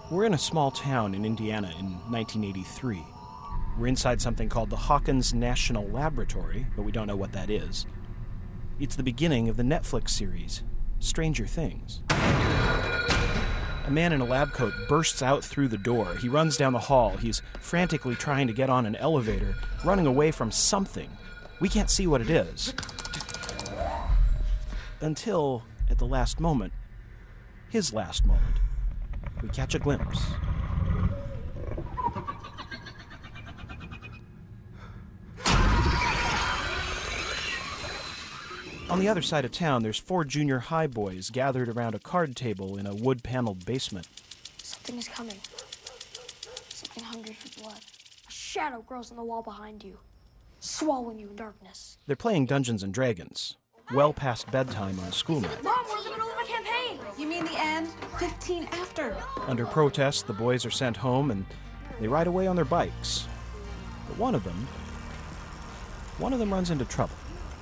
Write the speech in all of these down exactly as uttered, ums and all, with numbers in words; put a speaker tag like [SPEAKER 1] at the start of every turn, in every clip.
[SPEAKER 1] We're in a small town in Indiana in nineteen eighty-three. We're inside something called the Hawkins National Laboratory, but we don't know what that is. It's the beginning of the Netflix series, Stranger Things. A man in a lab coat bursts out through the door. He runs down the hall. He's frantically trying to get on an elevator, running away from something. We can't see what it is. Until, at the last moment, his last moment, we catch a glimpse. On the other side of town, there's four junior high boys gathered around a card table in a wood-paneled basement.
[SPEAKER 2] Something is coming. Something hungry for blood. A shadow grows on the wall behind you, swallowing you in darkness.
[SPEAKER 1] They're playing Dungeons and Dragons, well past bedtime on a school night.
[SPEAKER 2] Mom, we're in the middle of a campaign!
[SPEAKER 3] You mean the end? Fifteen after.
[SPEAKER 1] Under protest, the boys are sent home and they ride away on their bikes. But one of them, one of them runs into trouble.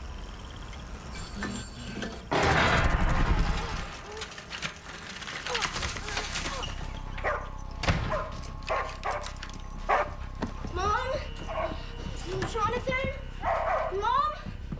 [SPEAKER 2] Mom? Jonathan? Mom?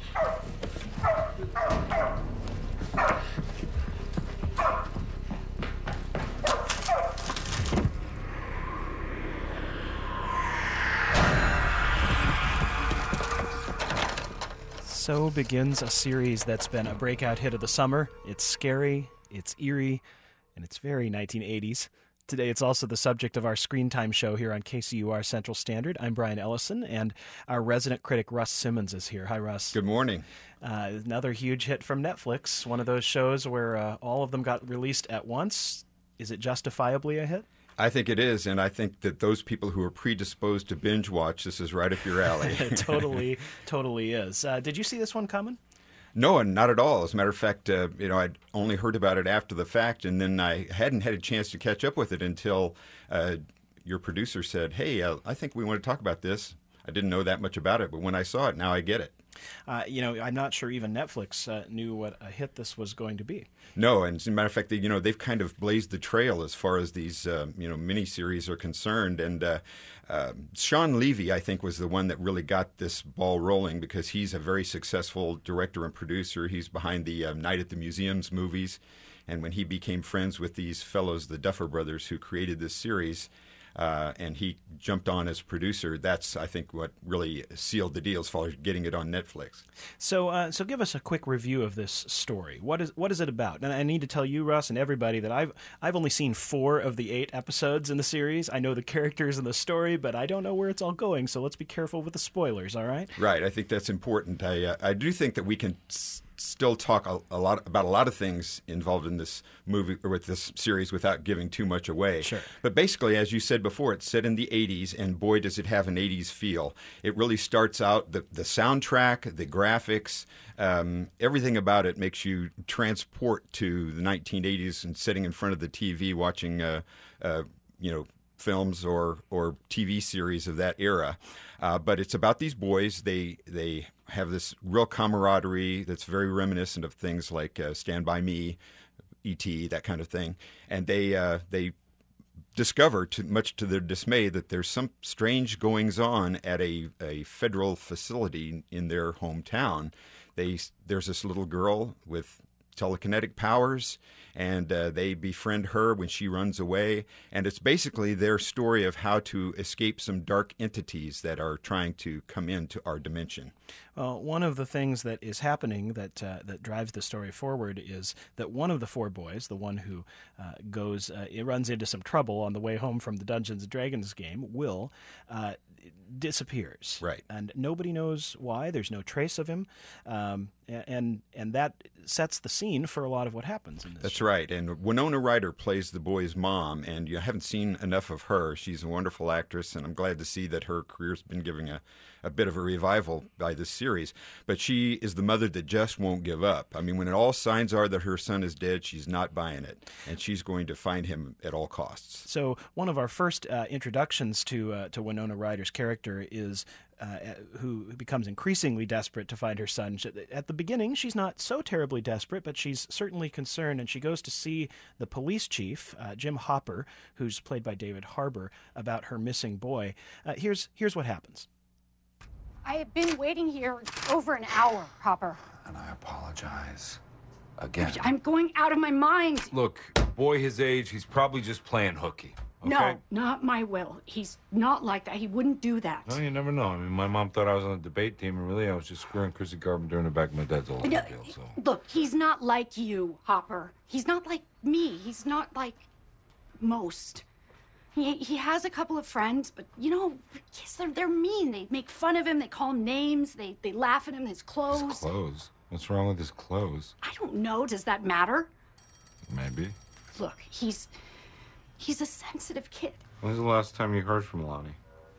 [SPEAKER 1] So begins a series that's been a breakout hit of the summer. It's scary, it's eerie, and it's very nineteen eighties. Today it's also the subject of our Screen Time show here on K C U R Central Standard. I'm Brian Ellison, and our resident critic Russ Simmons is here. Hi, Russ.
[SPEAKER 4] Good morning.
[SPEAKER 1] Uh, another huge hit from Netflix, one of those shows where uh, all of them got released at once. Is it justifiably a hit?
[SPEAKER 4] I think it is, and I think that those people who are predisposed to binge watch, this is right up your alley.
[SPEAKER 1] It totally, totally is. Uh, did you see this one coming?
[SPEAKER 4] No, and not at all. As a matter of fact, uh, you know, I'd only heard about it after the fact, and then I hadn't had a chance to catch up with it until uh, your producer said, hey, uh, I think we want to talk about this. I didn't know that much about it, but when I saw it, now I get it.
[SPEAKER 1] Uh, you know, I'm not sure even Netflix uh, knew what a hit this was going to be.
[SPEAKER 4] No, and as a matter of fact, they, you know, they've kind of blazed the trail as far as these, uh, you know, miniseries are concerned. And uh, uh, Sean Levy, I think, was the one that really got this ball rolling because he's a very successful director and producer. He's behind the uh, Night at the Museums movies. And when he became friends with these fellows, the Duffer Brothers, who created this series, Uh, and he jumped on as producer. That's, I think, what really sealed the deal as far as getting it on Netflix.
[SPEAKER 1] So, uh, so give us a quick review of this story. What is what is it about? And I need to tell you, Russ, and everybody that I've I've only seen four of the eight episodes in the series. I know the characters and the story, but I don't know where it's all going. So let's be careful with the spoilers. All right?
[SPEAKER 4] Right. I think that's important. I uh, I do think that we can s- still talk a, a lot about a lot of things involved in this movie or with this series without giving too much away.
[SPEAKER 1] Sure.
[SPEAKER 4] But basically, as you said before, it's set in the eighties, and boy, does it have an eighties feel. It really starts out, the, the soundtrack, the graphics, um, everything about it makes you transport to the nineteen eighties and sitting in front of the T V watching, uh, uh, you know, films or or T V series of that era. Uh, but it's about these boys. They they have this real camaraderie that's very reminiscent of things like uh, Stand By Me, E T, that kind of thing. And they uh, they discover, to, much to their dismay, that there's some strange goings-on at a, a federal facility in their hometown. They There's this little girl with telekinetic powers, and uh, they befriend her when she runs away. And it's basically their story of how to escape some dark entities that are trying to come into our dimension.
[SPEAKER 1] Well, one of the things that is happening that uh, that drives the story forward is that one of the four boys, the one who uh, goes, uh, it runs into some trouble on the way home from the Dungeons and Dragons game, Will, uh, disappears.
[SPEAKER 4] Right.
[SPEAKER 1] And nobody knows why. There's no trace of him. Um, and and that sets the scene for a lot of what happens in this
[SPEAKER 4] That's
[SPEAKER 1] show.
[SPEAKER 4] right. And Winona Ryder plays the boy's mom, and you haven't seen enough of her. She's a wonderful actress, and I'm glad to see that her career's been giving a, a bit of a revival by this series. But she is the mother that just won't give up. I mean, when all signs are that her son is dead, she's not buying it, and she's going to find him at all costs.
[SPEAKER 1] So one of our first uh, introductions to uh, to Winona Ryder's character is uh, who becomes increasingly desperate to find her son. At the beginning, she's not so terribly desperate, but she's certainly concerned, and she goes to see the police chief, uh, Jim Hopper, who's played by David Harbour, about her missing boy. Uh, here's here's what happens.
[SPEAKER 5] I have been waiting here over an hour, Hopper.
[SPEAKER 6] And I apologize. Again.
[SPEAKER 5] I'm going out of my mind.
[SPEAKER 6] Look, boy his age, he's probably just playing hooky. Okay?
[SPEAKER 5] No, not my Will. He's not like that. He wouldn't do that.
[SPEAKER 6] No, you never know. I mean, my mom thought I was on the debate team, and really I was just screwing Chrissy Carpenter in the back of my dad's old
[SPEAKER 5] No,
[SPEAKER 6] deal, so.
[SPEAKER 5] Look, he's not like you, Hopper. He's not like me. He's not like most. He, he has a couple of friends, but, you know, yes, they're, they're mean. They make fun of him. They call him names. They, they laugh at him, his clothes.
[SPEAKER 6] His clothes? What's wrong with his clothes?
[SPEAKER 5] I don't know. Does that matter?
[SPEAKER 6] Maybe.
[SPEAKER 5] Look, he's... he's a sensitive kid.
[SPEAKER 6] When's the last time you heard from Lonnie?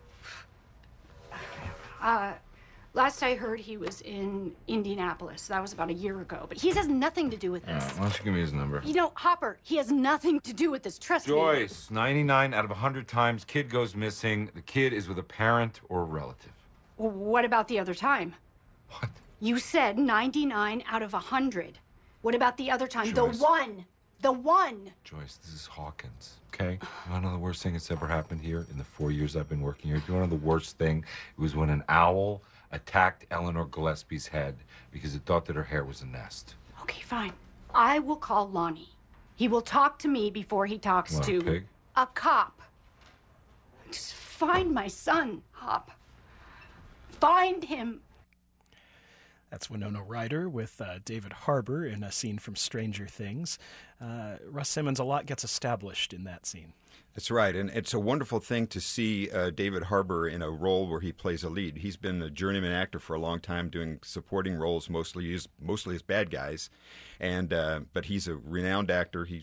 [SPEAKER 5] Uh, last I heard, he was in Indianapolis. That was about a year ago. But he has nothing to do with
[SPEAKER 6] All
[SPEAKER 5] this.
[SPEAKER 6] right, why don't you give me his number?
[SPEAKER 5] You know, Hopper, he has nothing to do with this. Trust me.
[SPEAKER 6] Joyce, ninety-nine out of one hundred times, kid goes missing. The kid is with a parent or a relative.
[SPEAKER 5] Well, what about the other time?
[SPEAKER 6] What?
[SPEAKER 5] You said ninety-nine out of one hundred. What about the other time?
[SPEAKER 6] Joyce.
[SPEAKER 5] The one. The one.
[SPEAKER 6] Joyce, this is Hawkins, okay? You wanna know the worst thing that's ever happened here in the four years I've been working here? Do you wanna know the worst thing? It was when an owl attacked Eleanor Gillespie's head because it thought that her hair was a nest.
[SPEAKER 5] Okay, fine. I will call Lonnie. He will talk to me before he talks
[SPEAKER 6] What,
[SPEAKER 5] to
[SPEAKER 6] a pig?
[SPEAKER 5] a cop. Just find my son, Hop. Find him.
[SPEAKER 1] That's Winona Ryder with uh, David Harbour in a scene from Stranger Things. Uh, Russ Simmons, a lot gets established in that scene.
[SPEAKER 4] That's right, and it's a wonderful thing to see uh, David Harbour in a role where he plays a lead. He's been a journeyman actor for a long time, doing supporting roles, mostly as, mostly as bad guys, and uh, but he's a renowned actor. He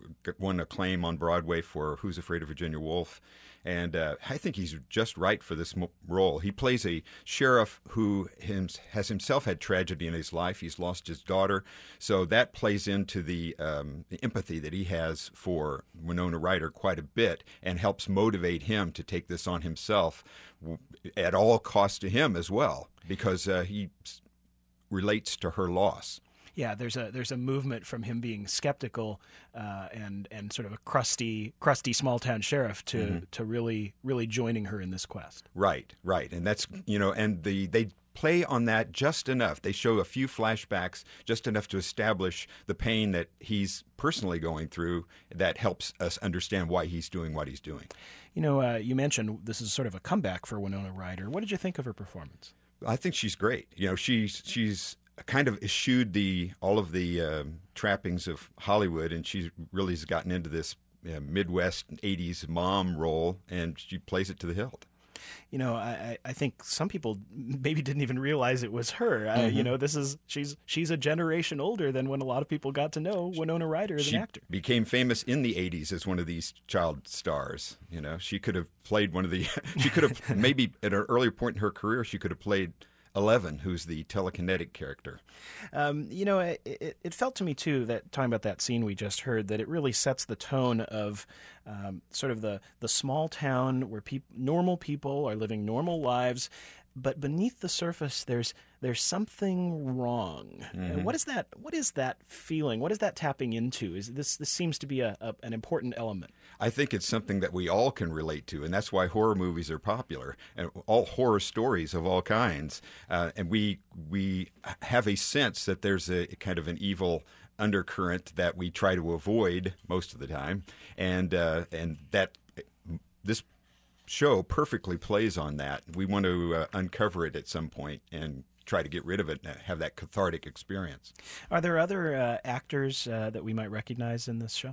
[SPEAKER 4] won acclaim on Broadway for Who's Afraid of Virginia Woolf, and uh, I think he's just right for this mo- role. He plays a sheriff who him, has himself had tragedy in his life. He's lost his daughter, so that plays into the, um, the empathy that he has for Winona Ryder quite a bit and helps motivate him to take this on himself w- at all costs to him as well, because uh, he s- relates to her loss.
[SPEAKER 1] Yeah, there's a there's a movement from him being skeptical uh, and and sort of a crusty crusty small town sheriff to mm-hmm. to really really joining her in this quest.
[SPEAKER 4] Right, right, and that's you know, and the they play on that just enough. They show a few flashbacks, just enough to establish the pain that he's personally going through. That helps us understand why he's doing what he's doing.
[SPEAKER 1] You know, uh, you mentioned this is sort of a comeback for Winona Ryder. What did you think of her performance?
[SPEAKER 4] I think she's great. You know, she's she's. kind of eschewed the all of the um, trappings of Hollywood, and she really has gotten into this uh, Midwest eighties mom role, and she plays it to the hilt.
[SPEAKER 1] You know, I, I think some people maybe didn't even realize it was her. Mm-hmm. Uh, you know, this is she's she's a generation older than when a lot of people got to know Winona Ryder as
[SPEAKER 4] she
[SPEAKER 1] an actor.
[SPEAKER 4] Became famous in the eighties as one of these child stars. You know, she could have played one of the. She could have maybe at an earlier point in her career, she could have played Eleven, who's the telekinetic character.
[SPEAKER 1] Um, you know, it, it, it felt to me, too, that talking about that scene we just heard, that it really sets the tone of um, sort of the, the small town where peop- normal people are living normal lives, but beneath the surface, there's there's something wrong. Mm-hmm. And what is that? What is that feeling? What is that tapping into? Is this this seems to be a, a an important element?
[SPEAKER 4] I think it's something that we all can relate to, and that's why horror movies are popular, and all horror stories of all kinds. Uh, and we we have a sense that there's a kind of an evil undercurrent that we try to avoid most of the time, and uh, and that this show perfectly plays on that. We want to uh, uncover it at some point and try to get rid of it and have that cathartic experience.
[SPEAKER 1] Are there other uh, actors uh, that we might recognize in this show?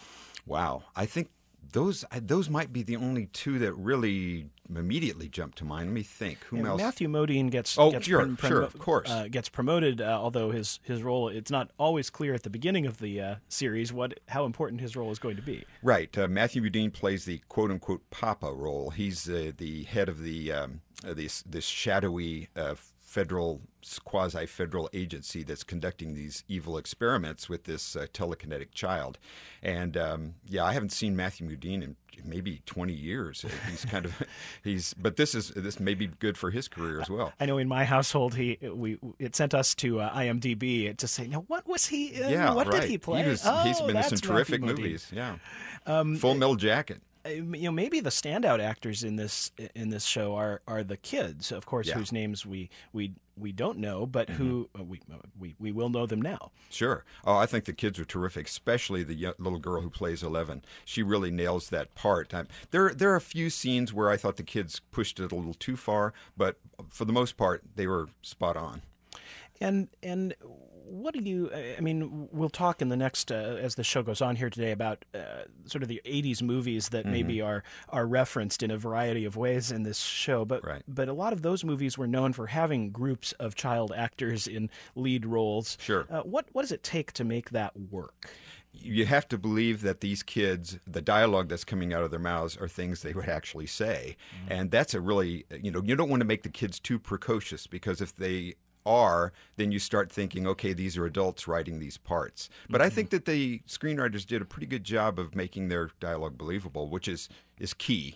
[SPEAKER 4] Wow. I think those those might be the only two that really immediately jump to mind. Let me think. Who
[SPEAKER 1] yeah,
[SPEAKER 4] else?
[SPEAKER 1] Matthew Modine gets
[SPEAKER 4] oh,
[SPEAKER 1] gets
[SPEAKER 4] sure,
[SPEAKER 1] prom- prom-
[SPEAKER 4] sure, of course.
[SPEAKER 1] Uh, gets promoted, uh, although his, his role, it's not always clear at the beginning of the uh, series what how important his role is going to be.
[SPEAKER 4] Right. Uh, Matthew Modine plays the quote-unquote Papa role. He's uh, the head of the um, uh, this, this shadowy uh, federal, quasi-federal agency that's conducting these evil experiments with this uh, telekinetic child. And um, yeah, I haven't seen Matthew Modine in maybe twenty years. He's kind of he's, but this is this may be good for his career as well.
[SPEAKER 1] I know in my household, he we it sent us to uh, I M D B to say, now what was he? In?
[SPEAKER 4] Yeah,
[SPEAKER 1] what
[SPEAKER 4] right.
[SPEAKER 1] did he play?
[SPEAKER 4] He was,
[SPEAKER 1] oh,
[SPEAKER 4] he's been in some
[SPEAKER 1] that's
[SPEAKER 4] terrific
[SPEAKER 1] Matthew Modine.
[SPEAKER 4] movies. Yeah, um, Full Metal Jacket.
[SPEAKER 1] You know, maybe the standout actors in this in this show are are the kids, of course,
[SPEAKER 4] Yeah.
[SPEAKER 1] whose names we we we don't know, but
[SPEAKER 4] Mm-hmm.
[SPEAKER 1] who uh, we we we will know them now.
[SPEAKER 4] Sure. Oh, I think the kids are terrific, especially the young, little girl who plays Eleven. She really nails that part. Um, there, there are a few scenes where I thought the kids pushed it a little too far, but for the most part, they were spot on.
[SPEAKER 1] And and what do you? I mean, we'll talk in the next uh, as the show goes on here today about uh, sort of the eighties movies that
[SPEAKER 4] Mm-hmm.
[SPEAKER 1] maybe are are referenced in a variety of ways in this show. But
[SPEAKER 4] Right.
[SPEAKER 1] but a lot of those movies were known for having groups of child actors in lead roles.
[SPEAKER 4] Sure.
[SPEAKER 1] Uh, what what does it take to make that work?
[SPEAKER 4] You have to believe that these kids, the dialogue that's coming out of their mouths are things they would actually say. And that's a really, you know, you don't want to make the kids too precocious, because if they are, then you start thinking, okay, these are adults writing these parts. But I think that the screenwriters did a pretty good job of making their dialogue believable, which is, is key.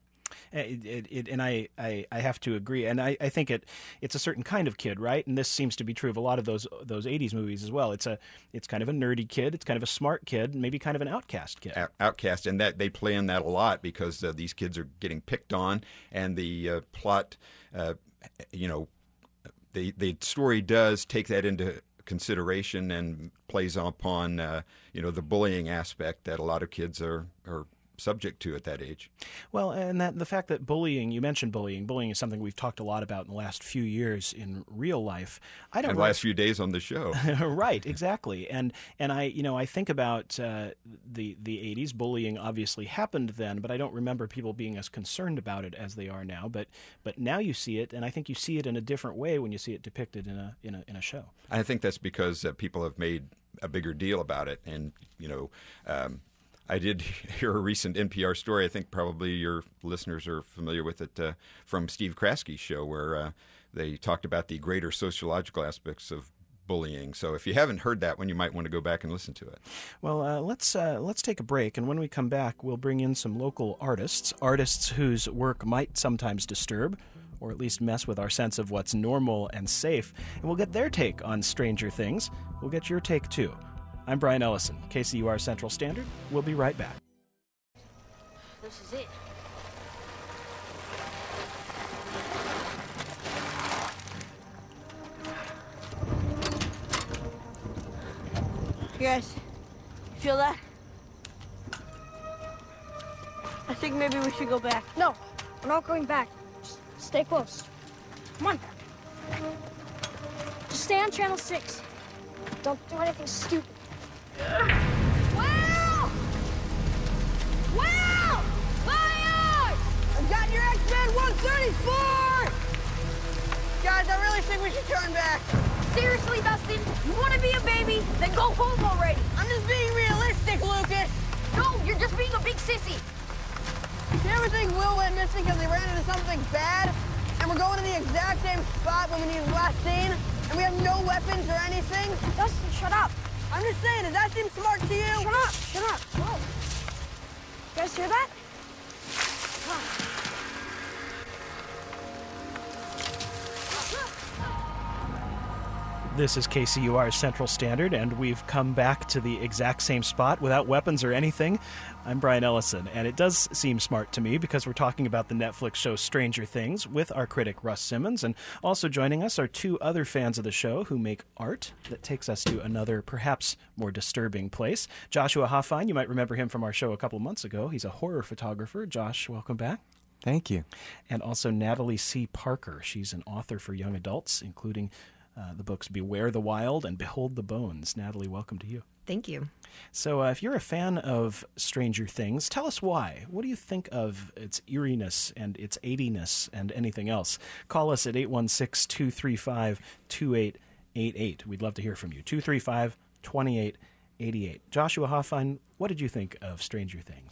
[SPEAKER 1] It, it, it, and I, I, I have to agree. And I, I think it it's a certain kind of kid, right? And this seems to be true of a lot of those those eighties movies as well. It's a it's kind of a nerdy kid. It's kind of a smart kid, maybe kind of an outcast kid.
[SPEAKER 4] Out- Outcast, and that they play in that a lot because uh, these kids are getting picked on, and the uh, plot, uh, you know, the the story does take that into consideration and plays upon uh, you know, the bullying aspect that a lot of kids are are subject to at that age.
[SPEAKER 1] Well, and that the fact that bullying, you mentioned bullying. Bullying is something we've talked a lot about in the last few years in real life. I don't
[SPEAKER 4] And
[SPEAKER 1] know.
[SPEAKER 4] last few days on the show.
[SPEAKER 1] Right, exactly. And and I, you know, I think about uh, the the eighties. Bullying obviously happened then, but I don't remember people being as concerned about it as they are now. But but now you see it, and I think you see it in a different way when you see it depicted in a in a in a show.
[SPEAKER 4] I think that's because uh, people have made a bigger deal about it, and you know. Um, I did hear a recent N P R story. I think probably your listeners are familiar with it, uh, from Steve Kraski's show, where uh, they talked about the greater sociological aspects of bullying. So if you haven't heard that one, you might want to go back and listen to it.
[SPEAKER 1] Well, uh, let's uh, let's take a break, and when we come back, we'll bring in some local artists, artists whose work might sometimes disturb, or at least mess with our sense of what's normal and safe, and we'll get their take on Stranger Things. We'll get your take too. I'm Brian Ellison, K C U R Central Standard. We'll be right back.
[SPEAKER 2] This is it.
[SPEAKER 7] You guys, feel that? I think maybe we should go back.
[SPEAKER 2] No, we're not going back. Just stay close. Come on. Just stay on channel six. Don't do anything stupid.
[SPEAKER 7] Will! Will! Fire! I've got your X-Men one thirty-four! Guys, I really think we should turn back.
[SPEAKER 2] Seriously, Dustin, you want to be a baby? Then go home already.
[SPEAKER 7] I'm just being realistic, Lucas.
[SPEAKER 2] No, you're just being a big sissy.
[SPEAKER 7] You ever think Will went missing because they ran into something bad? And we're going to the exact same spot when we need his last scene? And we have no weapons or anything?
[SPEAKER 2] Dustin, shut up.
[SPEAKER 7] I'm just saying, does that seem smart to you?
[SPEAKER 2] Shut up, shut up. Whoa. You guys hear that?
[SPEAKER 1] This is K C U R Central Standard, and we've come back to the exact same spot without weapons or anything. I'm Brian Ellison, and it does seem smart to me because we're talking about the Netflix show Stranger Things with our critic Russ Simmons, and also joining us are two other fans of the show who make art that takes us to another, perhaps more disturbing place. Joshua Hoffine, you might remember him from our show a couple months ago. He's a horror photographer. Josh, welcome back.
[SPEAKER 8] Thank you.
[SPEAKER 1] And also Natalie C. Parker. She's an author for young adults, including Uh, the books Beware the Wild and Behold the Bones. Natalie, welcome to you.
[SPEAKER 9] Thank you.
[SPEAKER 1] So uh, if you're a fan of Stranger Things, tell us why. What do you think of its eeriness and its eightiness and anything else? Call us at eight one six, two three five, two eight eight eight. We'd love to hear from you. two three five, two eight eight eight. Joshua Hoffine, what did you think of Stranger Things?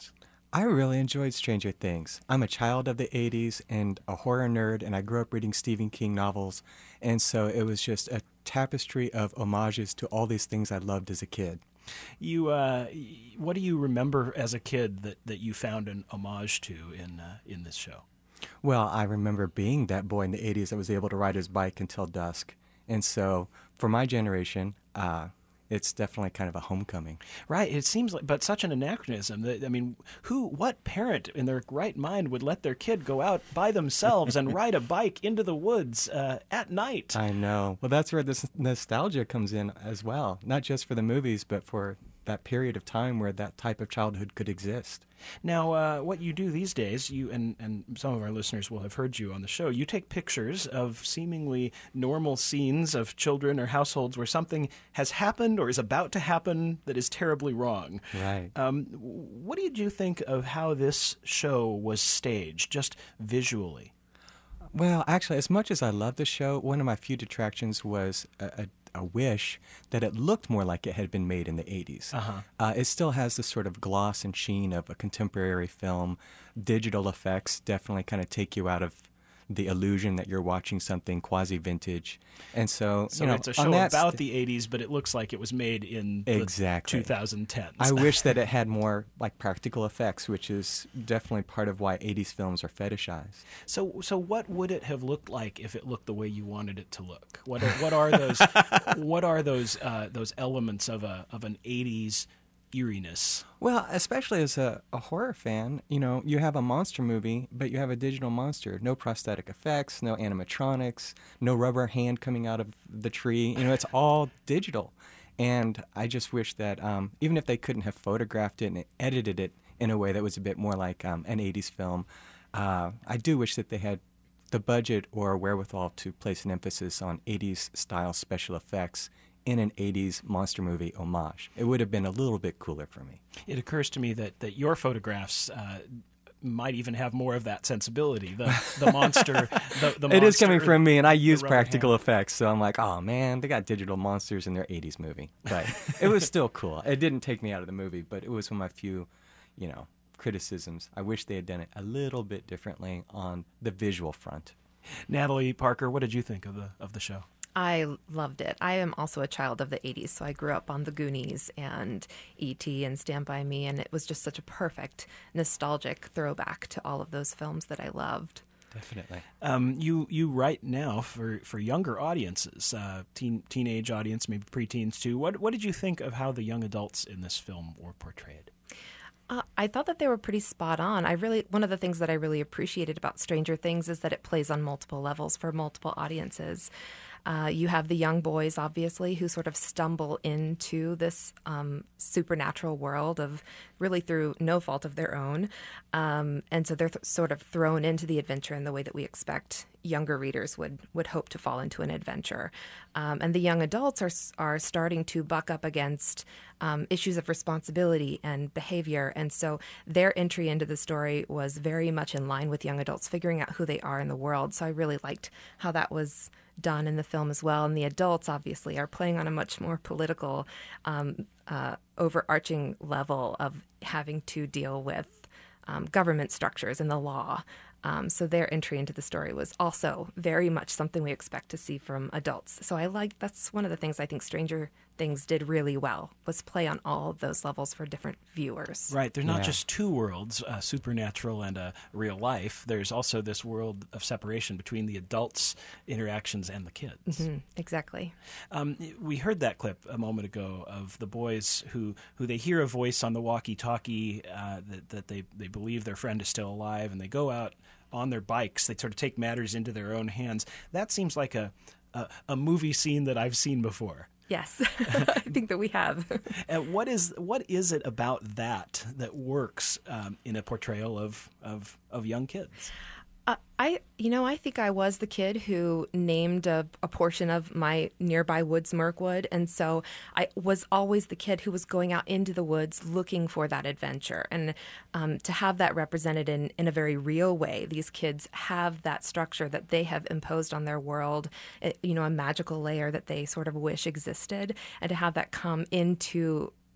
[SPEAKER 8] I really enjoyed Stranger Things. I'm a child of the eighties and a horror nerd, and I grew up reading Stephen King novels, and so it was just a tapestry of homages to all these things I loved as a kid.
[SPEAKER 1] You, uh, what do you remember as a kid that, that you found an homage to in uh, in this show?
[SPEAKER 8] Well, I remember being that boy in the eighties that was able to ride his bike until dusk, and so for my generation, uh, it's definitely kind of a homecoming.
[SPEAKER 1] Right. It seems like, but such an anachronism. That, I mean, who, what parent in their right mind would let their kid go out by themselves and ride a bike into the woods uh, at night?
[SPEAKER 8] I know. Well, that's where this nostalgia comes in as well. Not just for the movies, but for that period of time where that type of childhood could exist.
[SPEAKER 1] Now, uh, what you do these days, you and, and some of our listeners will have heard you on the show, you take pictures of seemingly normal scenes of children or households where something has happened or is about to happen that is terribly wrong.
[SPEAKER 8] Right.
[SPEAKER 1] Um, what did you think of how this show was staged, just visually?
[SPEAKER 8] Well, actually, as much as I love the show, one of my few detractions was a, a a wish that it looked more like it had been made in the eighties.
[SPEAKER 1] Uh-huh.
[SPEAKER 8] Uh, it still has the sort of gloss and sheen of a contemporary film. Digital effects definitely kind of take you out of the illusion that you're watching something quasi-vintage. And so,
[SPEAKER 1] so
[SPEAKER 8] you know,
[SPEAKER 1] it's a show
[SPEAKER 8] on that
[SPEAKER 1] about
[SPEAKER 8] st-
[SPEAKER 1] the eighties, but it looks like it was made in
[SPEAKER 8] exactly.
[SPEAKER 1] the twenty tens.
[SPEAKER 8] I wish that it had more like practical effects, which is definitely part of why eighties films are fetishized.
[SPEAKER 1] So, so what would it have looked like if it looked the way you wanted it to look? What are, what are those? what are those uh, those elements of a of an eighties eeriness?
[SPEAKER 8] Well, especially as a, a horror fan, you know, you have a monster movie, but you have a digital monster. No prosthetic effects, no animatronics, no rubber hand coming out of the tree. You know, it's all digital. And I just wish that um, even if they couldn't have photographed it and edited it in a way that was a bit more like um, an eighties film, uh, I do wish that they had the budget or wherewithal to place an emphasis on eighties-style special effects in an eighties monster movie homage. It would have been a little bit cooler for me.
[SPEAKER 1] It occurs to me that, that your photographs uh, might even have more of that sensibility. The the monster. the, the
[SPEAKER 8] it
[SPEAKER 1] monster,
[SPEAKER 8] is coming from me, and I use
[SPEAKER 1] rubber
[SPEAKER 8] practical
[SPEAKER 1] hand.
[SPEAKER 8] effects, so I'm like, oh man, they got digital monsters in their eighties movie. But it was still cool. It didn't take me out of the movie, but it was one of my few, you know, criticisms. I wish they had done it a little bit differently on the visual front.
[SPEAKER 1] Natalie Parker, what did you think of the of the show?
[SPEAKER 9] I loved it. I am also a child of the eighties, so I grew up on The Goonies and E T and Stand By Me, and it was just such a perfect, nostalgic throwback to all of those films that I loved.
[SPEAKER 8] Definitely.
[SPEAKER 1] Um, you you write now for, for younger audiences, uh, teen teenage audience, maybe preteens too. What what did you think of how the young adults in this film were portrayed?
[SPEAKER 9] Uh, I thought that they were pretty spot on. I really one of the things that I really appreciated about Stranger Things is that it plays on multiple levels for multiple audiences. Uh, you have the young boys, obviously, who sort of stumble into this um, supernatural world of really through no fault of their own. Um, and so they're th- sort of thrown into the adventure in the way that we expect younger readers would, would hope to fall into an adventure. Um, and the young adults are, are starting to buck up against um, issues of responsibility and behavior. And so their entry into the story was very much in line with young adults figuring out who they are in the world. So I really liked how that was done in the film as well. And the adults, obviously, are playing on a much more political, um, uh, overarching level of having to deal with um, government structures and the law. Um, so their entry into the story was also very much something we expect to see from adults. So I like that's one of the things I think Stranger Things did really well, was play on all of those levels for different viewers.
[SPEAKER 1] Right. They're not
[SPEAKER 8] Yeah.
[SPEAKER 1] just two worlds, uh, supernatural and uh, real life. There's also this world of separation between the adults' interactions and the kids.
[SPEAKER 9] Mm-hmm. Exactly.
[SPEAKER 1] Um, we heard that clip a moment ago of the boys who, who they hear a voice on the walkie-talkie uh, that, that they, they believe their friend is still alive, and they go out on their bikes. They sort of take matters into their own hands. That seems like a, a, a movie scene that I've seen before.
[SPEAKER 9] Yes, I think that we have.
[SPEAKER 1] And what is what is it about that that works um, in a portrayal of, of, of young kids?
[SPEAKER 9] Uh, I, you know, I think I was the kid who named a, a portion of my nearby woods Mirkwood, and so I was always the kid who was going out into the woods looking for that adventure. And um, to have that represented in, in a very real way, these kids have that structure that they have imposed on their world, you know, a magical layer that they sort of wish existed, and to have that come into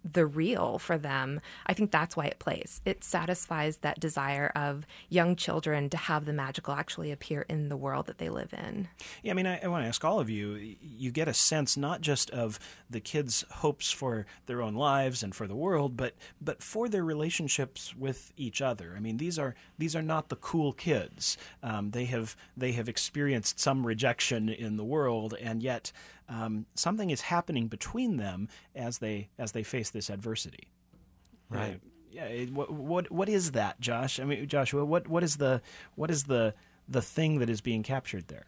[SPEAKER 9] the real for them. I think that's why it plays. It satisfies that desire of young children to have the magical actually appear in the world that they live in.
[SPEAKER 1] Yeah, I mean, I, I want to ask all of you, you get a sense not just of the kids' hopes for their own lives and for the world, but but for their relationships with each other. I mean, these are these are not the cool kids. Um, they have they have experienced some rejection in the world, and yet um, something is happening between them as they as they face this adversity.
[SPEAKER 8] Right.
[SPEAKER 1] Uh, yeah. It, what, what what is that, Josh? I mean, Joshua, what what is the what is the the thing that is being captured there?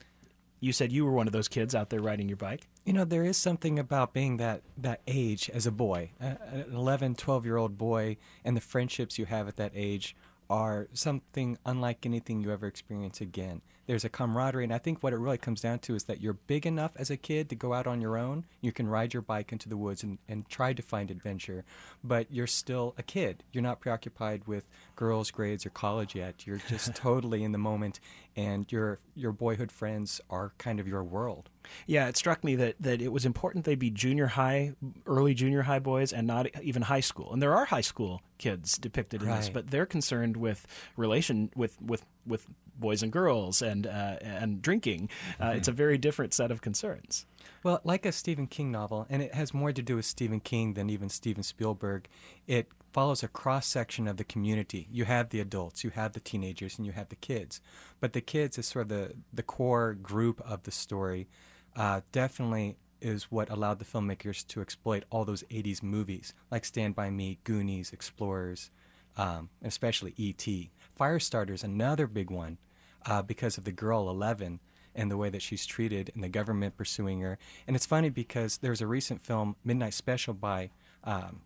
[SPEAKER 1] You said you were one of those kids out there riding your bike.
[SPEAKER 8] You know, there is something about being that, that age as a boy, uh, an eleven, twelve-year-old boy, and the friendships you have at that age are something unlike anything you ever experience again. There's a camaraderie, and I think what it really comes down to is that you're big enough as a kid to go out on your own. You can ride your bike into the woods and, and try to find adventure, but you're still a kid. You're not preoccupied with girls' grades or college yet. You're just totally in the moment, and your your boyhood friends are kind of your world.
[SPEAKER 1] Yeah, it struck me that, that it was important they be junior high, early junior high boys, and not even high school. And there are high school kids depicted in
[SPEAKER 8] Right.
[SPEAKER 1] this, but they're concerned with relation with with, with boys and girls and uh, and drinking. Uh,
[SPEAKER 8] Mm-hmm.
[SPEAKER 1] It's a very different set of concerns.
[SPEAKER 8] Well, like a Stephen King novel, and it has more to do with Stephen King than even Steven Spielberg, it follows a cross-section of the community. You have the adults, you have the teenagers, and you have the kids. But the kids is sort of the, the core group of the story. Uh, definitely is what allowed the filmmakers to exploit all those eighties movies, like Stand By Me, Goonies, Explorers, um, especially E T Firestarter's another big one uh, because of the girl, Eleven, and the way that she's treated and the government pursuing her. And it's funny because there's a recent film, Midnight Special, by, um,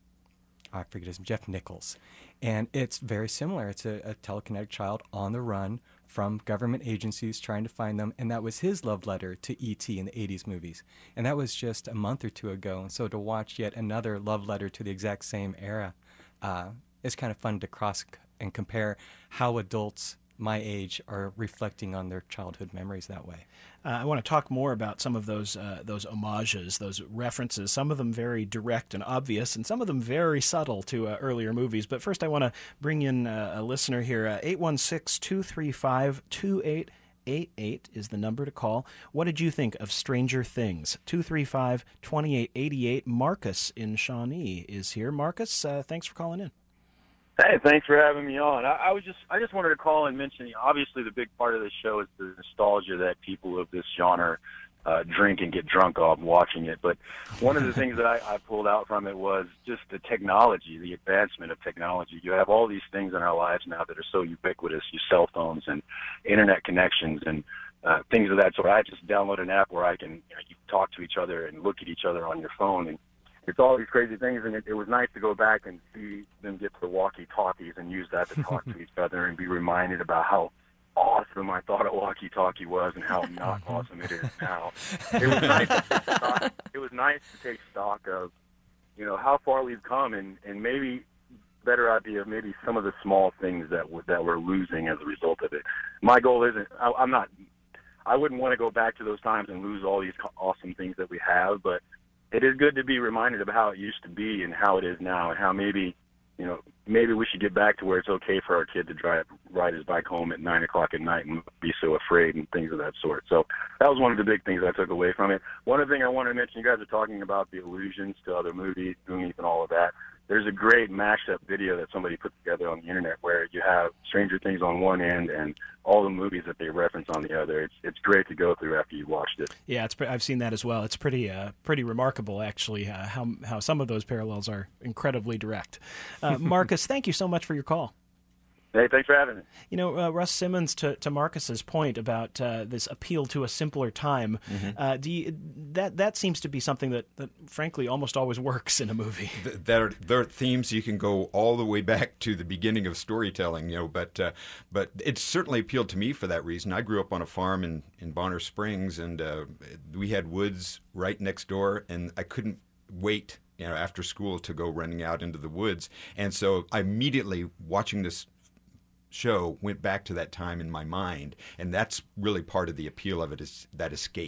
[SPEAKER 8] I forget his name, Jeff Nichols. And it's very similar. It's a, a telekinetic child on the run from government agencies trying to find them. And that was his love letter to E T in the eighties movies. And that was just a month or two ago. And so to watch yet another love letter to the exact same era, uh, it's kind of fun to cross and compare how adults my age are reflecting on their childhood memories that way.
[SPEAKER 1] Uh, I want to talk more about some of those uh, those homages, those references, some of them very direct and obvious, and some of them very subtle to uh, earlier movies. But first I want to bring in uh, a listener here. Uh, eight one six, two three five, two eight eight eight is the number to call. What did you think of Stranger Things? two three five, two eight eight eight. Marcus in Shawnee is here. Marcus, uh, thanks for calling in.
[SPEAKER 10] Hey, thanks for having me on. I, I was just, I just wanted to call and mention, obviously the big part of this show is the nostalgia that people of this genre uh, drink and get drunk off watching it. But one of the things that I, I pulled out from it was just the technology, the advancement of technology. You have all these things in our lives now that are so ubiquitous, your cell phones and internet connections and uh, things of that sort. I just downloaded an app where I can, you know, you talk to each other and look at each other on your phone, and it's all these crazy things, and it, it was nice to go back and see them get the walkie-talkies and use that to talk to each other and be reminded about how awesome I thought a walkie-talkie was and how not awesome it is now. It was nice to take stock, it was nice to take stock of, you know, how far we've come, and, and maybe better idea of maybe some of the small things that w- that we're losing as a result of it. My goal isn't, I, I'm not, I wouldn't want to go back to those times and lose all these awesome things that we have, but it is good to be reminded of how it used to be and how it is now, and how maybe, you know, maybe we should get back to where it's okay for our kid to drive, ride his bike home at nine o'clock at night and be so afraid and things of that sort. So that was one of the big things I took away from it. One other thing I wanted to mention, you guys are talking about the allusions to other movies, Goonies and all of that. There's a great mashup video that somebody put together on the internet where you have Stranger Things on one end and all the movies that they reference on the other. It's it's great to go through after you watched it.
[SPEAKER 1] Yeah, it's pre- I've seen that as well. It's pretty uh, pretty remarkable, actually, uh, how how some of those parallels are incredibly direct. Uh, Marcus, thank you so much for your call.
[SPEAKER 10] Hey, thanks for having me.
[SPEAKER 1] You know, uh, Russ Simmons, to, to Marcus's point about uh, this appeal to a simpler time, mm-hmm. uh, do you, that that seems to be something that, that, frankly, almost always works in a movie.
[SPEAKER 4] There, there are themes you can go all the way back to the beginning of storytelling, you know, but uh, but it certainly appealed to me for that reason. I grew up on a farm in, in Bonner Springs, and uh, we had woods right next door, and I couldn't wait, you know, after school to go running out into the woods. And so I immediately, watching this show, went back to that time in my mind, and that's really part of the appeal of it, is that escape.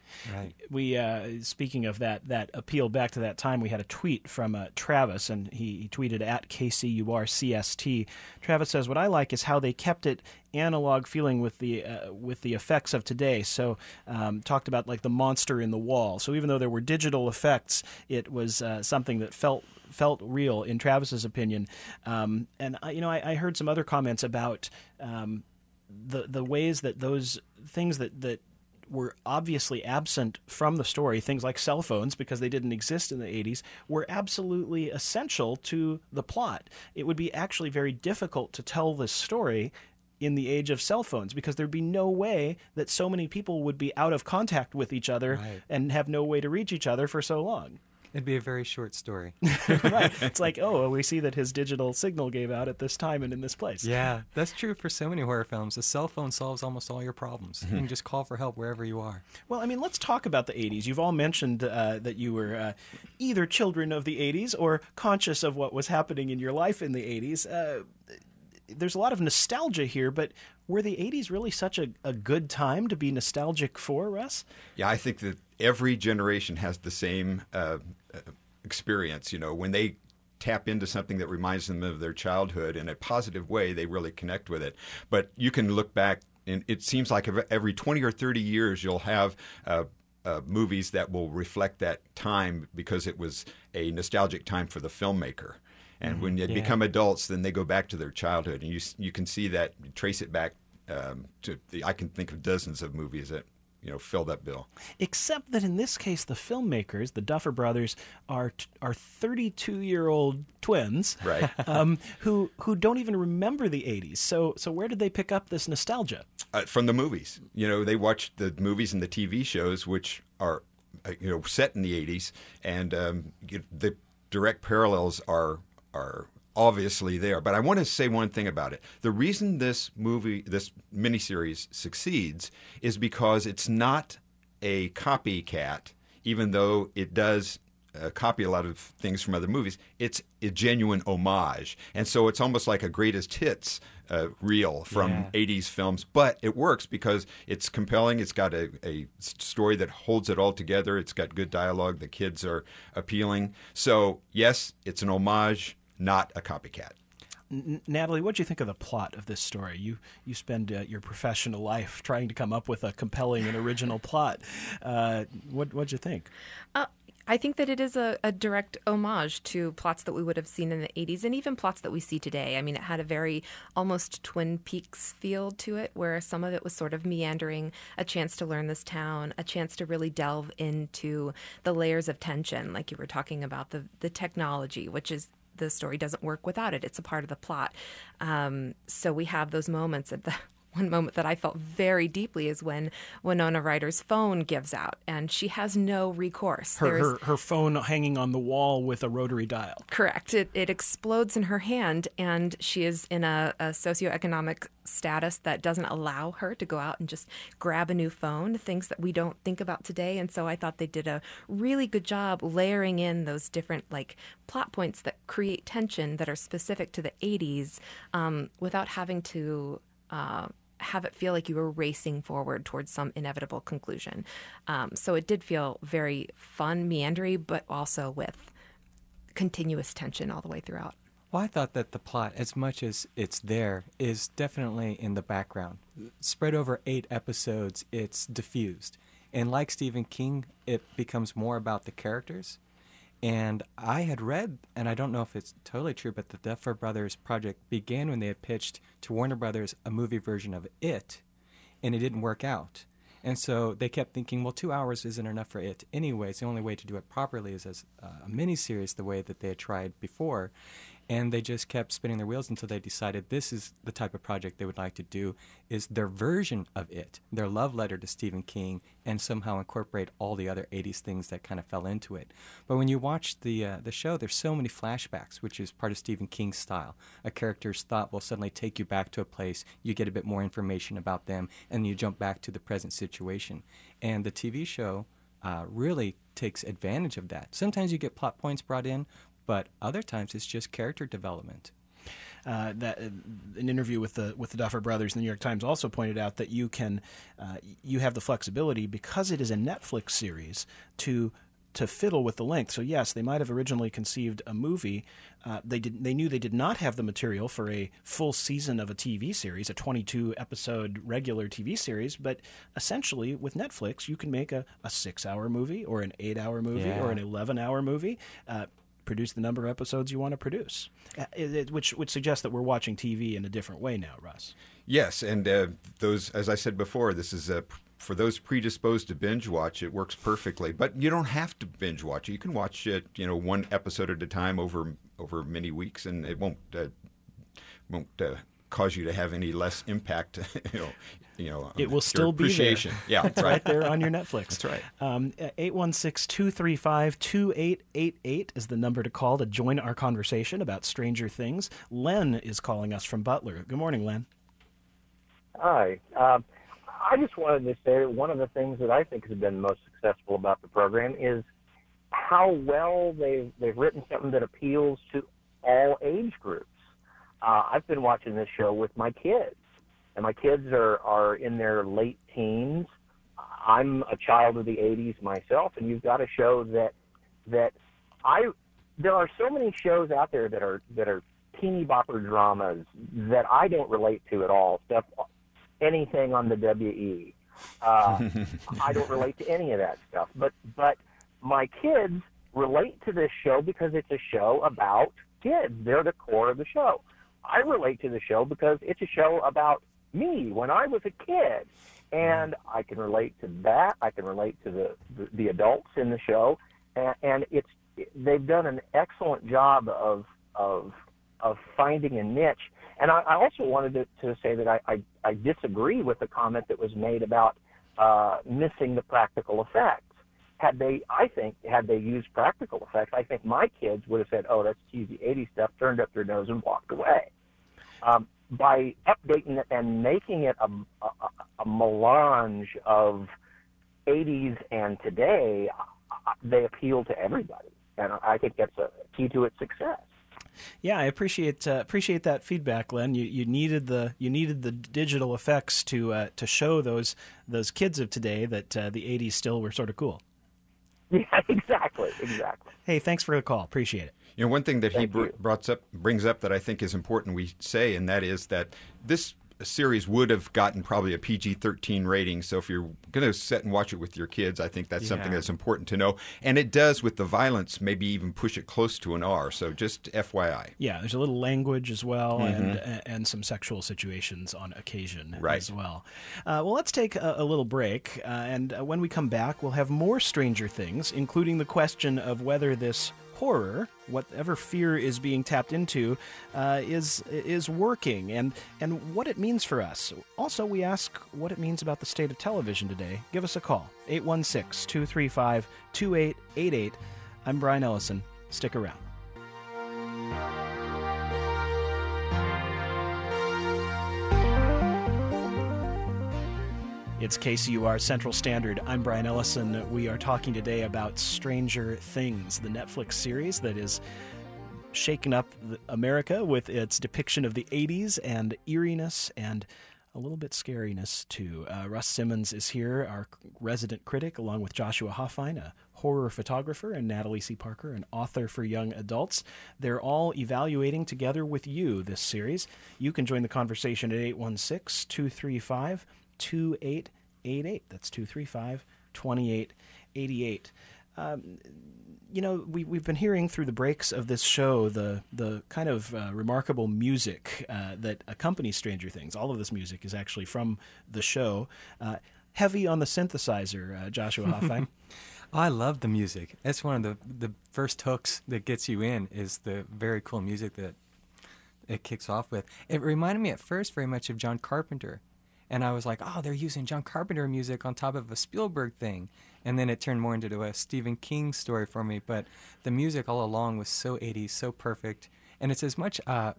[SPEAKER 8] Right.
[SPEAKER 1] We uh, speaking of that that appeal back to that time, we had a tweet from uh, Travis, and he, he tweeted at K C U R C S T. Travis says, "What I like is how they kept it analog feeling with the uh, with the effects of today." So um, talked about like the monster in the wall. So even though there were digital effects, it was uh, something that felt felt real in Travis's opinion. Um, and I, you know, I, I heard some other comments about um, the the ways that those things that that were obviously absent from the story, things like cell phones, because they didn't exist in the eighties, were absolutely essential to the plot. It would be actually very difficult to tell this story in the age of cell phones, because there'd be no way that so many people would be out of contact with each other
[SPEAKER 8] Right.
[SPEAKER 1] and have no way to reach each other for so long.
[SPEAKER 8] It'd be a very short story.
[SPEAKER 1] Right. It's like, oh, we see that his digital signal gave out at this time and in this place.
[SPEAKER 8] Yeah, that's true for so many horror films. A cell phone solves almost all your problems. You can just call for help wherever you are.
[SPEAKER 1] Well, I mean, let's talk about the eighties. You've all mentioned uh, that you were uh, either children of the eighties or conscious of what was happening in your life in the eighties. Uh, there's a lot of nostalgia here, but were the eighties really such a, a good time to be nostalgic for, Russ?
[SPEAKER 4] Yeah, I think that every generation has the same uh, experience. You know, when they tap into something that reminds them of their childhood in a positive way, they really connect with it. But you can look back, and it seems like every twenty or thirty years you'll have uh, uh, movies that will reflect that time because it was a nostalgic time for the filmmaker. And when they
[SPEAKER 8] Yeah.
[SPEAKER 4] become adults, then they go back to their childhood, and you you can see that, trace it back um, to. The, I can think of dozens of movies that you know fill that bill.
[SPEAKER 1] Except that in this case, the filmmakers, the Duffer Brothers, are t- are thirty-two-year-old twins,
[SPEAKER 4] Right.
[SPEAKER 1] um, who who don't even remember the eighties. So so where did they pick up this nostalgia?
[SPEAKER 4] Uh, from the movies. You know, they watched the movies and the T V shows, which are uh, you know set in the eighties, and um, you- the direct parallels are are obviously there. But I want to say one thing about it. The reason this movie, this miniseries succeeds is because it's not a copycat, even though it does uh, copy a lot of things from other movies. It's a genuine homage. And so it's almost like a greatest hits uh, reel from
[SPEAKER 8] Yeah.
[SPEAKER 4] eighties films. But it works because it's compelling. It's got a, a story that holds it all together. It's got good dialogue. The kids are appealing. So, yes, it's an homage, not a copycat.
[SPEAKER 1] N- Natalie, what do you think of the plot of this story? You you spend uh, your professional life trying to come up with a compelling and original plot. Uh, what what'd you think?
[SPEAKER 9] Uh, I think that it is a, a direct homage to plots that we would have seen in the eighties and even plots that we see today. I mean, it had a very almost Twin Peaks feel to it, where some of it was sort of meandering, a chance to learn this town, a chance to really delve into the layers of tension, like you were talking about, the, the technology, which is the story doesn't work without it. It's a part of the plot. Um, so we have those moments at the one moment that I felt very deeply is when Winona Ryder's phone gives out and she has no recourse.
[SPEAKER 1] Her,
[SPEAKER 9] There is-
[SPEAKER 1] her her phone hanging on the wall with a rotary dial.
[SPEAKER 9] Correct. It, it explodes in her hand, and she is in a, a socioeconomic status that doesn't allow her to go out and just grab a new phone, things that we don't think about today. And so I thought they did a really good job layering in those different like plot points that create tension that are specific to the eighties um, without having to uh, have it feel like you were racing forward towards some inevitable conclusion. Um, so it did feel very fun, meandery, but also with continuous tension all the way throughout.
[SPEAKER 8] Well, I thought that the plot, as much as it's there, is definitely in the background. Spread over eight episodes, it's diffused. And like Stephen King, it becomes more about the characters. And I had read, and I don't know if it's totally true, but the Duffer Brothers project began when they had pitched to Warner Brothers a movie version of It, and it didn't work out. And so they kept thinking, well, two hours isn't enough for It anyways. The only way to do it properly is as a miniseries, the way that they had tried before. And they just kept spinning their wheels until they decided this is the type of project they would like to do, is their version of It, their love letter to Stephen King, and somehow incorporate all the other eighties things that kind of fell into it. But when you watch the uh, the show, there's so many flashbacks, which is part of Stephen King's style. A character's thought will suddenly take you back to a place, you get a bit more information about them, and you jump back to the present situation. And the T V show uh, really takes advantage of that. Sometimes you get plot points brought in, but other times it's just character development.
[SPEAKER 1] Uh, that uh, an interview with the with the Duffer Brothers in the New York Times also pointed out that you can uh, you have the flexibility, because it is a Netflix series, to to fiddle with the length. So yes, they might have originally conceived a movie. Uh, they did. They knew they did not have the material for a full season of a T V series, a twenty-two episode regular T V series. But essentially, with Netflix, you can make a, a six-hour movie or an eight-hour movie
[SPEAKER 8] Yeah.
[SPEAKER 1] or an eleven-hour movie. Uh, produce the number of episodes you want to produce, uh, it, it- which would suggest that we're watching T V in a different way now, Russ.
[SPEAKER 4] Yes, and uh, those, as I said before, this is a for those predisposed to binge watch, it works perfectly. But you don't have to binge watch it. You can watch it, you know, one episode at a time over over many weeks, and it won't uh, won't uh, cause you to have any less impact. You know, you know,
[SPEAKER 1] It will
[SPEAKER 4] your
[SPEAKER 1] still be there.
[SPEAKER 4] appreciation. Yeah,
[SPEAKER 1] It's right there on your Netflix.
[SPEAKER 4] That's right.
[SPEAKER 1] Um, eight one six, two three five, two eight eight eight is the number to call to join our conversation about Stranger Things. Len is calling us from Butler. Good morning, Len.
[SPEAKER 11] Hi. Um, I just wanted to say that one of the things that I think has been most successful about the program is how well they've, they've written something that appeals to all age groups. Uh, I've been watching this show with my kids, and my kids are, are in their late teens. I'm a child of the eighties myself, and you've got a show that that I there are so many shows out there that are that are teeny bopper dramas that I don't relate to at all. Stuff anything on the W E. Uh, I don't relate to any of that stuff. But but my kids relate to this show because it's a show about kids. They're the core of the show. I relate to the show because it's a show about me when I was a kid. And I can relate to that. I can relate to the, the, the adults in the show. And, and it's they've done an excellent job of of of finding a niche. And I, I also wanted to, to say that I, I, I disagree with the comment that was made about uh, missing the practical effects. Had they, I think, had they used practical effects, I think my kids would have said, "Oh, that's cheesy eighties stuff," turned up their nose and walked away. Um, by updating it and making it a, a, a melange of eighties and today, they appeal to everybody, and I think that's a key to its success.
[SPEAKER 1] Yeah, I appreciate uh, appreciate that feedback, Len. You you needed the you needed the digital effects to uh, to show those those kids of today that uh, the eighties still were sort of cool.
[SPEAKER 11] Yeah, exactly, exactly.
[SPEAKER 1] Hey, thanks for the call. Appreciate it.
[SPEAKER 4] You know, one thing that he
[SPEAKER 11] Thank
[SPEAKER 4] br-
[SPEAKER 11] you.
[SPEAKER 4] brought up, brings up that I think is important we say, and that is that this series would have gotten probably a P G thirteen rating. So if you're going to sit and watch it with your kids, I think that's something
[SPEAKER 8] Yeah.
[SPEAKER 4] that's important to know. And it does, with the violence, maybe even push it close to an R. So just F Y I.
[SPEAKER 1] Yeah, there's a little language as well, and
[SPEAKER 4] Mhm.
[SPEAKER 1] and some sexual situations on occasion
[SPEAKER 4] Right.
[SPEAKER 1] as well. Uh, well, let's take a, a little break, uh, and uh, when we come back, we'll have more Stranger Things, including the question of whether this horror, whatever fear is being tapped into, uh, is is working, and and what it means for us. Also, we ask what it means about the state of television today. Give us a call, eight one six, two three five, two eight eight eight. I'm Brian Ellison. Stick around. It's K C U R Central Standard. I'm Brian Ellison. We are talking today about Stranger Things, the Netflix series that is shaken up the- America with its depiction of the eighties and eeriness and a little bit scariness, too. Uh, Russ Simmons is here, our resident critic, along with Joshua Hoffine, a horror photographer, and Natalie C. Parker, an author for young adults. They're all evaluating together with you this series. You can join the conversation at eight one six, two three five, two eight eight eight. That's two three five, two eight eight eight. Um, you know, we, we've been hearing through the breaks of this show the the kind of uh, remarkable music uh, that accompanies Stranger Things. All of this music is actually from the show. Uh, heavy on the synthesizer, uh, Joshua Hoffine.
[SPEAKER 8] I love the music. That's one of the the first hooks that gets you in is the very cool music that it kicks off with. It reminded me at first very much of John Carpenter. And I was like, oh, they're using John Carpenter music on top of a Spielberg thing. And then it turned more into a Stephen King story for me. But the music all along was so eighties, so perfect. And it's as much uh,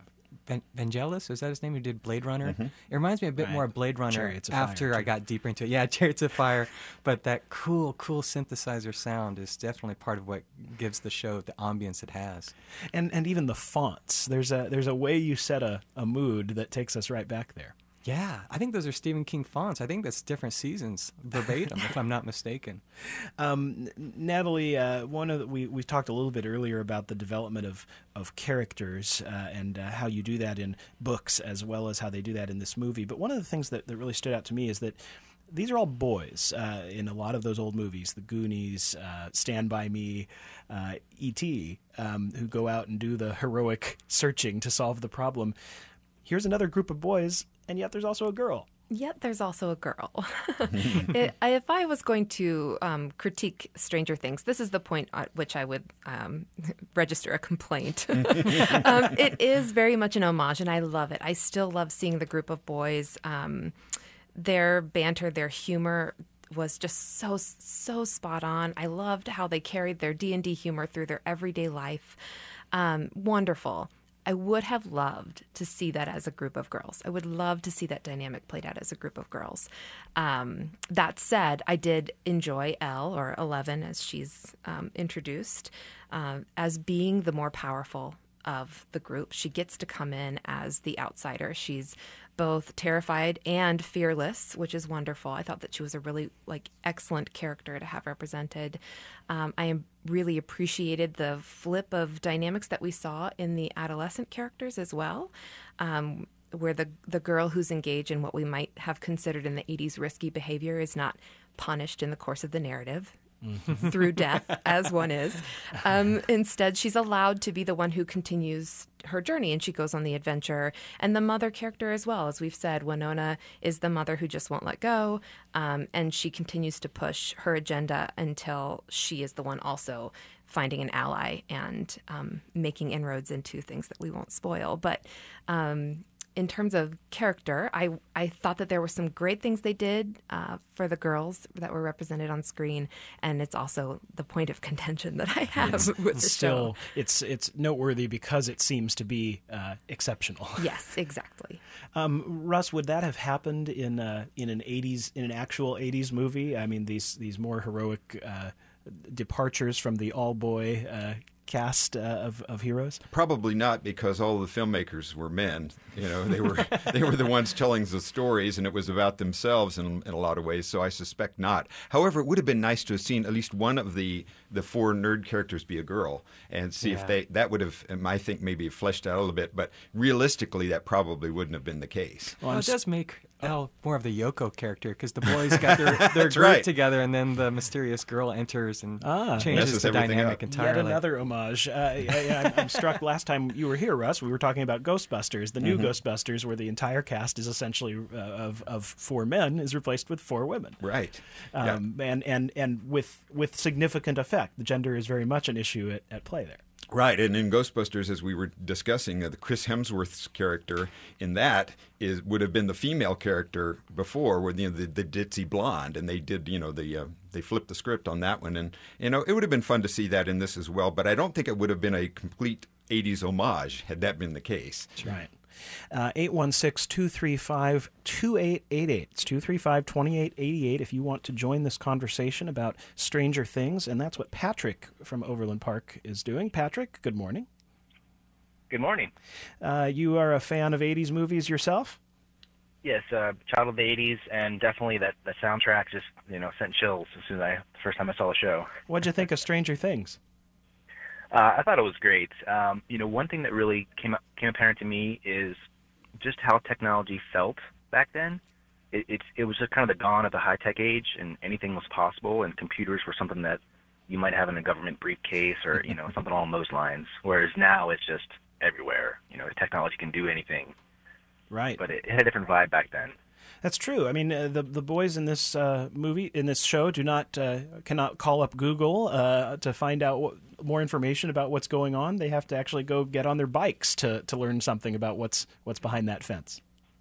[SPEAKER 8] Van- Vangelis, is that his name, who did Blade Runner?
[SPEAKER 1] Mm-hmm.
[SPEAKER 8] It reminds me a bit
[SPEAKER 1] Right.
[SPEAKER 8] more of Blade Runner
[SPEAKER 1] Chariots of
[SPEAKER 8] after
[SPEAKER 1] Fire,
[SPEAKER 8] I
[SPEAKER 1] too.
[SPEAKER 8] got deeper into it. Yeah, Chariots of Fire. But that cool, cool synthesizer sound is definitely part of what gives the show the ambience it has.
[SPEAKER 1] And and even the fonts. There's a there's a way you set a, a mood that takes us right back there.
[SPEAKER 8] Yeah, I think those are Stephen King fonts. I think that's different seasons, verbatim, if I'm not mistaken.
[SPEAKER 1] Um, N- Natalie, uh, one of the, we we talked a little bit earlier about the development of of characters uh, and uh, how you do that in books as well as how they do that in this movie. But one of the things that, that really stood out to me is that these are all boys uh, in a lot of those old movies, The Goonies, uh, Stand By Me, uh, E T, um, who go out and do the heroic searching to solve the problem. Here's another group of boys, and yet there's also a girl.
[SPEAKER 9] Yet there's also a girl. it, I- if I was going to um, critique Stranger Things, this is the point at which I would um, register a complaint. um, it is very much an homage, and I love it. I still love seeing the group of boys. Um, their banter, their humor was just so, so spot on. I loved how they carried their D and D humor through their everyday life. Um, wonderful. I would have loved to see that as a group of girls. I would love to see that dynamic played out as a group of girls. Um, that said, I did enjoy Elle, or Eleven, as she's um, introduced, uh, as being the more powerful of the group. She gets to come in as the outsider. She's both terrified and fearless, which is wonderful. I thought that she was a really like excellent character to have represented. Um, I am really appreciated the flip of dynamics that we saw in the adolescent characters as well, um, where the the girl who's engaged in what we might have considered in the eighties risky behavior is not punished in the course of the narrative. Through death, as one is. Um, instead, she's allowed to be the one who continues her journey, and she goes on the adventure. And the mother character as well. As we've said, Winona is the mother who just won't let go, um, and she continues to push her agenda until she is the one also finding an ally and um, making inroads into things that we won't spoil. But um, in terms of character, I I thought that there were some great things they did uh, for the girls that were represented on screen, and it's also the point of contention that I have
[SPEAKER 1] It's
[SPEAKER 9] with the
[SPEAKER 1] still,
[SPEAKER 9] show.
[SPEAKER 1] it's it's noteworthy because it seems to be uh, exceptional.
[SPEAKER 9] Yes, exactly.
[SPEAKER 1] Um, Russ, would that have happened in uh, in an eighties in an actual eighties movie? I mean, these these more heroic uh, departures from the all boy uh, cast uh, of of heroes?
[SPEAKER 4] Probably not, because all the filmmakers were men. You know, they were they were the ones telling the stories, and it was about themselves in, in a lot of ways. So I suspect not. However, it would have been nice to have seen at least one of the the four nerd characters be a girl, and see
[SPEAKER 8] Yeah.
[SPEAKER 4] if they that would have, um, I think, maybe fleshed out a little bit. But realistically, that probably wouldn't have been the case.
[SPEAKER 8] Well, it does make Elle more of the Yoko character, because the boys got their, their
[SPEAKER 4] That's
[SPEAKER 8] group
[SPEAKER 4] right.
[SPEAKER 8] together, and then the mysterious girl enters and
[SPEAKER 1] Ah.
[SPEAKER 8] changes
[SPEAKER 4] Messes
[SPEAKER 8] the
[SPEAKER 4] everything
[SPEAKER 8] dynamic
[SPEAKER 4] up.
[SPEAKER 8] entirely.
[SPEAKER 1] Yet another homage. Uh, I, I, I'm- I'm struck. Last time you were here, Russ, we were talking about Ghostbusters, the new Ghostbusters, where the entire cast is essentially uh, of of four men is replaced with four women.
[SPEAKER 4] Right.
[SPEAKER 1] Um, and and and with with significant effect. The gender is very much an issue at, at play there.
[SPEAKER 4] Right, and in Ghostbusters, as we were discussing, uh, the Chris Hemsworth's character in that is would have been the female character before, with you know the, the ditzy blonde, and they did you know the uh, they flipped the script on that one, and you know it would have been fun to see that in this as well. But I don't think it would have been a complete eighties homage had that been the case.
[SPEAKER 1] That's right. Uh, eight one six, two three five, two eight eight eight. It's two three five, two eight eight eight if you want to join this conversation about Stranger Things, and that's what Patrick from Overland Park is doing. Patrick, good morning.
[SPEAKER 12] Good morning.
[SPEAKER 1] Uh, you are a fan of eighties movies yourself?
[SPEAKER 12] Yes, uh, child of the eighties, and definitely that the soundtrack just you know sent chills as soon as I the first time I saw the show.
[SPEAKER 1] What'd you think of Stranger Things?
[SPEAKER 12] Uh, I thought it was great. Um, you know, one thing that really came came apparent to me is just how technology felt back then. It, it, it was just kind of the dawn of the high-tech age, and anything was possible, and computers were something that you might have in a government briefcase or, you know, something along those lines, whereas now it's just everywhere. You know, technology can do anything.
[SPEAKER 1] Right.
[SPEAKER 12] But it, it had a different vibe back then.
[SPEAKER 1] That's true. I mean, uh, the the boys in this uh, movie, in this show, do not uh, cannot call up Google uh, to find out what, more information about what's going on. They have to actually go get on their bikes to, to learn something about what's what's behind that fence.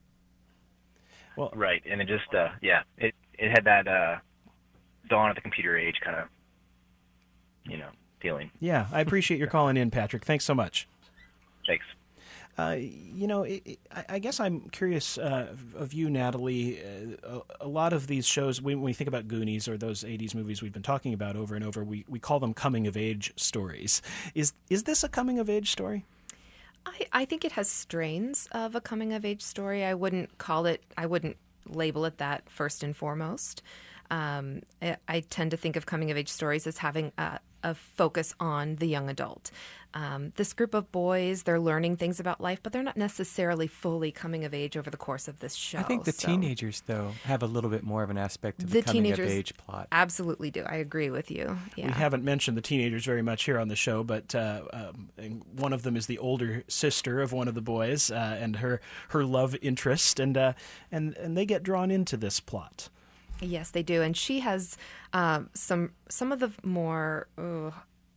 [SPEAKER 1] Well,
[SPEAKER 12] right, and it just uh, yeah, it it had that uh, dawn of the computer age kind of you know feeling.
[SPEAKER 1] Yeah, I appreciate your calling in, Patrick. Thanks so much.
[SPEAKER 12] Thanks.
[SPEAKER 1] Uh, you know, it, it, I, I guess I'm curious uh, of you, Natalie. Uh, a, a lot of these shows, when we think about Goonies or those eighties movies we've been talking about over and over, we, we call them coming-of-age stories. Is is this a coming-of-age story?
[SPEAKER 9] I, I think it has strains of a coming-of-age story. I wouldn't call it, I wouldn't label it that first and foremost. Um, I, I tend to think of coming-of-age stories as having a, a focus on the young adult. Um, this group of boys, they're learning things about life, but they're not necessarily fully coming of age over the course of this show.
[SPEAKER 8] I think the
[SPEAKER 9] so.
[SPEAKER 8] teenagers, though, have a little bit more of an aspect of
[SPEAKER 9] the,
[SPEAKER 8] the coming
[SPEAKER 9] teenagers
[SPEAKER 8] of age plot.
[SPEAKER 9] Absolutely do. I agree with you. Yeah.
[SPEAKER 1] We haven't mentioned the teenagers very much here on the show, but uh, um, one of them is the older sister of one of the boys uh, and her her love interest, and uh, and and they get drawn into this plot.
[SPEAKER 9] Yes, they do, and she has um, some some of the more uh,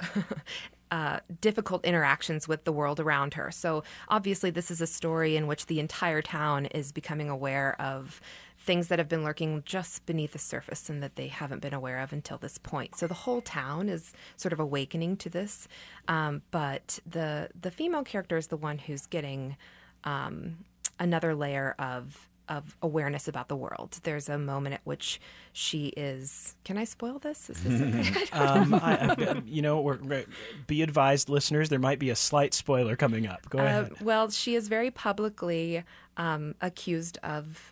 [SPEAKER 9] uh, difficult interactions with the world around her. So obviously, this is a story in which the entire town is becoming aware of things that have been lurking just beneath the surface and that they haven't been aware of until this point. So the whole town is sort of awakening to this, um, but the the female character is the one who's getting um, another layer of. of awareness about the world. There's a moment at which she is... Can I spoil this? Is this okay?
[SPEAKER 1] um, I, I, you know, we're, we're, be advised, listeners, there might be a slight spoiler coming up. Go ahead.
[SPEAKER 9] Uh, well, she is very publicly um, accused of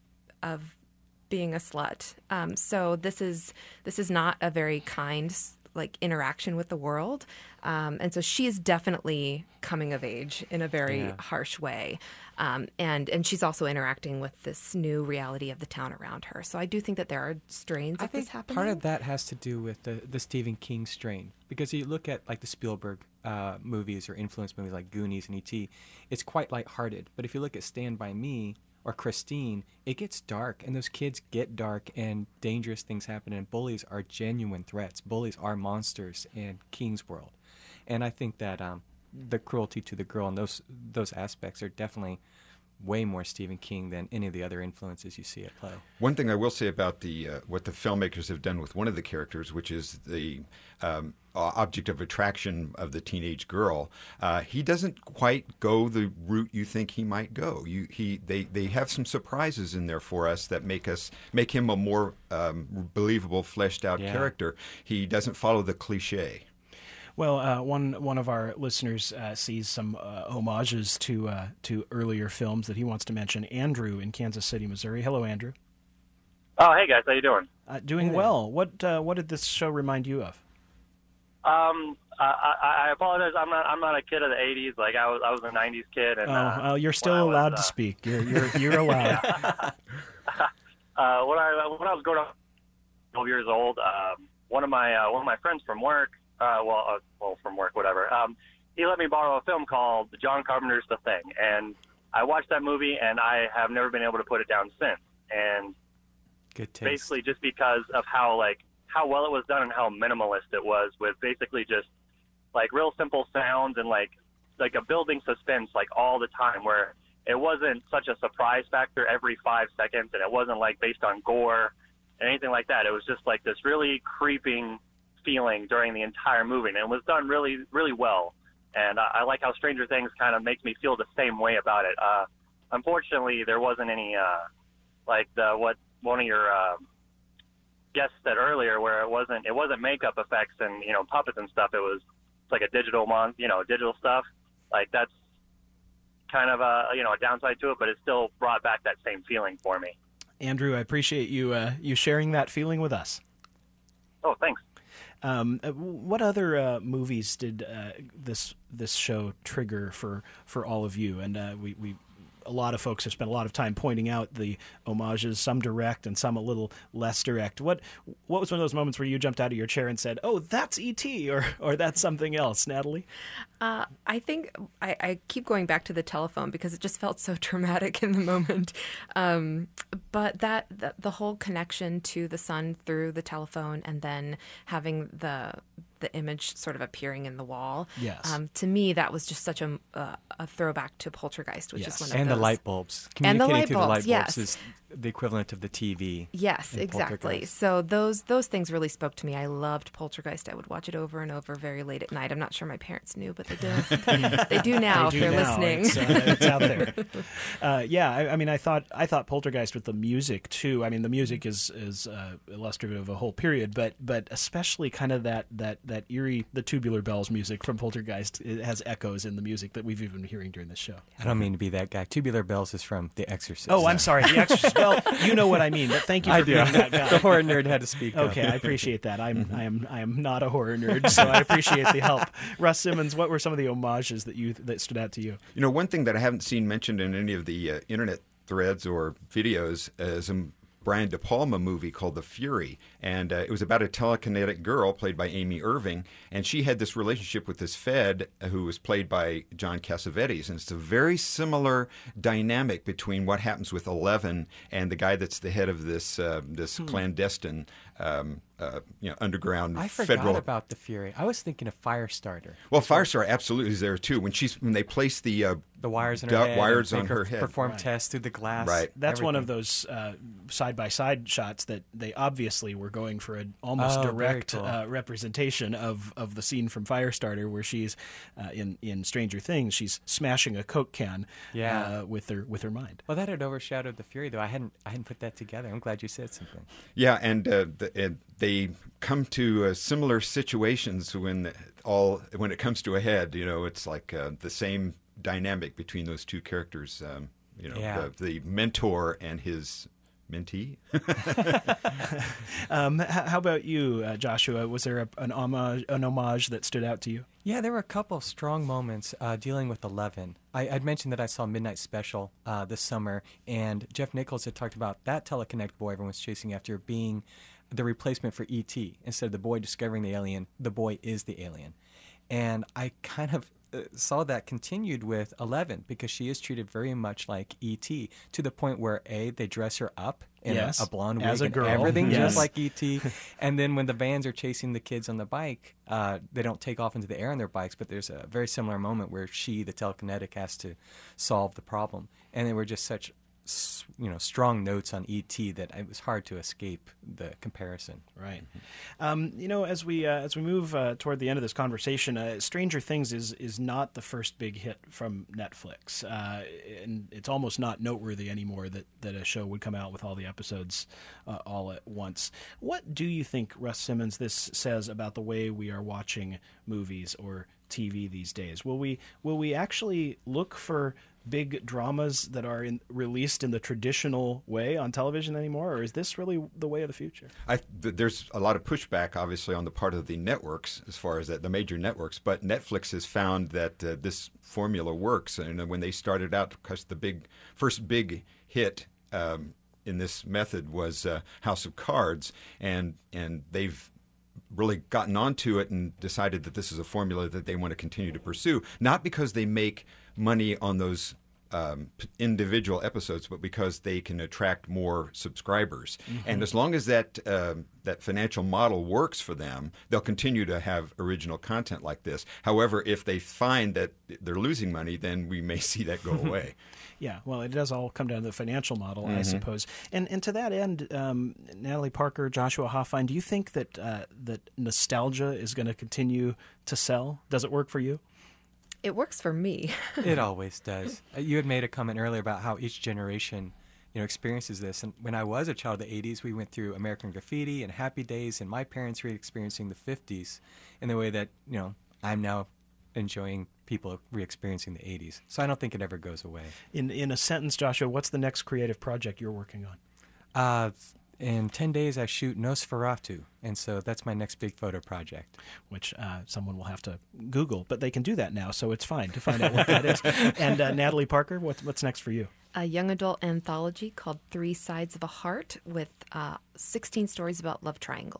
[SPEAKER 9] of being a slut. Um, so this is this is not a very kind like interaction with the world. Um, and so she is definitely coming of age in a very
[SPEAKER 8] Yeah.
[SPEAKER 9] harsh way. Um, and, and she's also interacting with this new reality of the town around her. So I do think that there are strains
[SPEAKER 8] I
[SPEAKER 9] of
[SPEAKER 8] think
[SPEAKER 9] this happening.
[SPEAKER 8] part of that has to do with the, the Stephen King strain. Because you look at like the Spielberg uh, movies or influence movies like Goonies and E T, it's quite lighthearted. But if you look at Stand By Me or Christine, it gets dark, and those kids get dark, and dangerous things happen, and bullies are genuine threats. Bullies are monsters in King's world. And I think that um, the cruelty to the girl and those those aspects are definitely way more Stephen King than any of the other influences you see at play.
[SPEAKER 4] One thing I will say about the uh, what the filmmakers have done with one of the characters, which is the um, object of attraction of the teenage girl, uh, he doesn't quite go the route you think he might go. You, he, they, they have some surprises in there for us that make us make him a more um, believable, fleshed out
[SPEAKER 8] Yeah.
[SPEAKER 4] character. He doesn't follow the cliche.
[SPEAKER 1] Well, uh, one one of our listeners uh, sees some uh, homages to uh, to earlier films that he wants to mention. Andrew in Kansas City, Missouri. Hello, Andrew.
[SPEAKER 13] Oh, hey guys, how you doing?
[SPEAKER 1] Uh, doing well. What uh, what did this show remind you of?
[SPEAKER 13] Um, I, I, I apologize. I'm not. I'm not a kid of the eighties. Like I was. I was a nineties kid. And
[SPEAKER 1] Oh,
[SPEAKER 13] uh,
[SPEAKER 1] well, you're still
[SPEAKER 13] when I was,
[SPEAKER 1] allowed
[SPEAKER 13] uh,
[SPEAKER 1] to speak. You're you're you're allowed.
[SPEAKER 13] uh, when I when I was growing up, twelve years old, um, one of my uh, one of my friends from work. Uh, well, uh, well, from work, whatever. Um, he let me borrow a film called John Carpenter's The Thing, and I watched that movie, and I have never been able to put it down since. And
[SPEAKER 8] Good taste.
[SPEAKER 13] basically, just because of how like how well it was done and how minimalist it was, with basically just like real simple sounds and like like a building suspense like all the time, where it wasn't such a surprise factor every five seconds, and it wasn't like based on gore and anything like that. It was just like this really creeping feeling during the entire movie, and it was done really, really well. And I, I like how Stranger Things kind of makes me feel the same way about it. Uh, unfortunately, there wasn't any, uh, like the what one of your uh, guests said earlier, where it wasn't it wasn't makeup effects and you know puppets and stuff. It was like a digital mon, you know, digital stuff. Like that's kind of a you know a downside to it, but it still brought back that same feeling for me.
[SPEAKER 1] Andrew, I appreciate you uh, you sharing that feeling with us.
[SPEAKER 13] Oh, thanks.
[SPEAKER 1] Um, uh, what other uh, movies did uh, this this show trigger for, for all of you? And uh, we, we a lot of folks have spent a lot of time pointing out the homages, some direct and some a little less direct. What what was one of those moments where you jumped out of your chair and said, "Oh, that's E T," or or that's something else, Natalie?
[SPEAKER 9] Uh, I think I, I keep going back to the telephone because it just felt so traumatic in the moment. Um, but that the, the whole connection to the son through the telephone, and then having the the image sort of appearing in the wall.
[SPEAKER 1] Yes.
[SPEAKER 9] Um, to me, that was just such a, uh, a throwback to Poltergeist, which
[SPEAKER 1] Yes.
[SPEAKER 9] is one of
[SPEAKER 8] And
[SPEAKER 9] those.
[SPEAKER 8] the light bulbs.
[SPEAKER 9] And the
[SPEAKER 8] Communicating
[SPEAKER 9] light
[SPEAKER 8] through
[SPEAKER 9] bulbs,
[SPEAKER 8] the light
[SPEAKER 9] yes.
[SPEAKER 8] bulbs is the equivalent of the T V.
[SPEAKER 9] Yes,
[SPEAKER 8] in
[SPEAKER 9] exactly.
[SPEAKER 8] Poltergeist.
[SPEAKER 9] So those those things really spoke to me. I loved Poltergeist. I would watch it over and over very late at night. I'm not sure my parents knew, but they do. they do now
[SPEAKER 1] They
[SPEAKER 9] if
[SPEAKER 1] do
[SPEAKER 9] they're
[SPEAKER 1] now.
[SPEAKER 9] listening.
[SPEAKER 1] It's, uh, it's out there. Uh, yeah, I, I mean, I thought I thought Poltergeist with the music too. I mean, the music is is uh, illustrative of a whole period, but but especially kind of that that that eerie, the Tubular Bells music from Poltergeist. It has echoes in the music that we've even been hearing during this show.
[SPEAKER 8] I don't mean to be that guy. Tubular Bells is from The Exorcist.
[SPEAKER 1] Oh, I'm sorry, The Exorcist. Well, you know what I mean. But thank you for
[SPEAKER 8] I do.
[SPEAKER 1] being that guy.
[SPEAKER 8] The horror nerd had to speak up.
[SPEAKER 1] Okay, I appreciate that. I'm I am I am not a horror nerd, so I appreciate the help. Russ Simmons, what were some of the homages that you that stood out to you?
[SPEAKER 4] You know, one thing that I haven't seen mentioned in any of the uh, internet threads or videos is a Brian De Palma movie called The Fury, and uh, it was about a telekinetic girl played by Amy Irving, and she had this relationship with this Fed who was played by John Cassavetes, and it's a very similar dynamic between what happens with Eleven and the guy that's the head of this uh, this
[SPEAKER 8] Hmm.
[SPEAKER 4] clandestine um, uh, you know underground
[SPEAKER 8] I forgot
[SPEAKER 4] federal.
[SPEAKER 8] about the Fury. I was thinking of Firestarter.
[SPEAKER 4] Well, Firestar absolutely is there too. When she's when they place the uh,
[SPEAKER 8] The wires in her
[SPEAKER 4] du-
[SPEAKER 8] head.
[SPEAKER 4] wires
[SPEAKER 8] and
[SPEAKER 4] on
[SPEAKER 8] make
[SPEAKER 4] her head,
[SPEAKER 8] Perform
[SPEAKER 1] Right.
[SPEAKER 8] tests through the glass.
[SPEAKER 4] Right.
[SPEAKER 1] That's one of
[SPEAKER 8] everything.
[SPEAKER 1] those uh, side-by-side shots that they obviously were going for an almost
[SPEAKER 8] Oh, very
[SPEAKER 1] direct
[SPEAKER 8] cool.
[SPEAKER 1] uh, representation of, of the scene from Firestarter, where she's uh, in in Stranger Things. She's smashing a Coke can
[SPEAKER 8] Yeah.
[SPEAKER 1] uh, with her with her mind.
[SPEAKER 8] Well, that had overshadowed the Fury, though. I hadn't, I hadn't put that together. I'm glad you said something.
[SPEAKER 4] Yeah, and, uh, the, and they come to uh, similar situations when all when it comes to a head. You know, it's like uh, the same dynamic between those two characters. Um, you know,
[SPEAKER 8] Yeah.
[SPEAKER 4] the, the mentor and his mentee.
[SPEAKER 1] um, h- how about you, uh, Joshua? Was there a, an homage an homage that stood out to you?
[SPEAKER 8] Yeah, there were a couple of strong moments uh, dealing with Eleven. I, I'd mentioned that I saw Midnight Special uh, this summer, and Jeff Nichols had talked about that telekinetic boy everyone's chasing after being the replacement for E T Instead of the boy discovering the alien, the boy is the alien. And I kind of uh, saw that continued with Eleven, because she is treated very much like E T to the point where, A, they dress her up in
[SPEAKER 1] Yes,
[SPEAKER 8] a, a blonde wig
[SPEAKER 1] as a
[SPEAKER 8] and
[SPEAKER 1] girl.
[SPEAKER 8] everything
[SPEAKER 1] Yes.
[SPEAKER 8] just like E T And then when the vans are chasing the kids on the bike, uh, they don't take off into the air on their bikes, but there's a very similar moment where she, the telekinetic, has to solve the problem. And they were just such s- you know, strong notes on E T that it was hard to escape the comparison.
[SPEAKER 1] Right. Um, you know, as we uh, as we move uh, toward the end of this conversation, uh, Stranger Things is is not the first big hit from Netflix, uh, and it's almost not noteworthy anymore that, that a show would come out with all the episodes uh, all at once. What do you think, Russ Simmons, this says about the way we are watching movies or T V these days? Will we will we actually look for big dramas that are in, released in the traditional way on television anymore, or is this really the way of the future?
[SPEAKER 4] I, th- there's a lot of pushback, obviously, on the part of the networks, as far as that, the major networks. But Netflix has found that uh, this formula works. And uh, when they started out, because the big first big hit um, in this method was uh, House of Cards, and and they've really gotten onto it and decided that this is a formula that they want to continue to pursue, not because they make money on those um, p- individual episodes, but because they can attract more subscribers.
[SPEAKER 14] Mhm.
[SPEAKER 4] And as long as that um, that financial model works for them, they'll continue to have original content like this. However, if they find that they're losing money, then we may see that go away.
[SPEAKER 1] Yeah, well, it does all come down to the financial model, I
[SPEAKER 4] Mhm.
[SPEAKER 1] suppose. And and to that end, um, Natalie Parker, Joshua Hoffine, do you think that uh, that nostalgia is going to continue to sell? Does it work for you?
[SPEAKER 9] It works for me.
[SPEAKER 8] It always does. Uh, You had made a comment earlier about how each generation, you know, experiences this. And when I was a child of the eighties, we went through American Graffiti and Happy Days, and my parents were experiencing the fifties in the way that, you know, I'm now enjoying people re-experiencing the eighties. So I don't think it ever goes away.
[SPEAKER 1] In in a sentence, Joshua, what's the next creative project you're working on?
[SPEAKER 8] Uh, in ten days, I shoot Nosferatu, and so that's my next big photo project.
[SPEAKER 1] Which uh, someone will have to Google, but they can do that now, so it's fine to find out what that is. And uh, Natalie Parker, what's, what's next for you?
[SPEAKER 9] A young adult anthology called Three Sides of a Heart with uh, sixteen stories about love triangles.